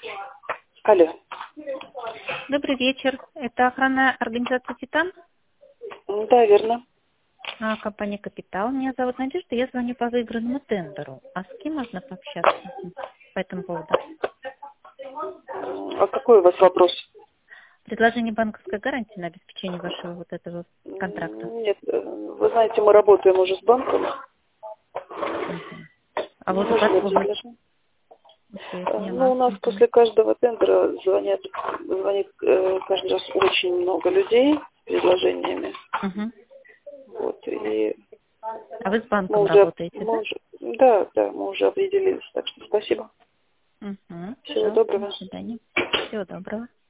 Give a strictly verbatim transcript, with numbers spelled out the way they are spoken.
Алло. Добрый вечер. Это охранная организация «Титан», Да, верно. а, компания «Капитал». Меня зовут Надежда, я звоню по выигранному тендеру. А с кем можно пообщаться по этому поводу? А какой у вас вопрос? Предложение банковской гарантии на обеспечение вашего вот этого контракта. Нет, вы знаете, мы работаем уже с банком. Мгм. А вот у Может вас быть, вы... предложение? Я Ну, поняла. у нас Мгм. после каждого тендера звонят, звонит э, каждый раз очень много людей с предложениями. Мгм. Вот, и А вы с мы банком уже, работаете, мы да? уже, да, да, мы уже определились. Так что спасибо. Угу. Всего Пожалуйста, до доброго. свидания. Всего доброго.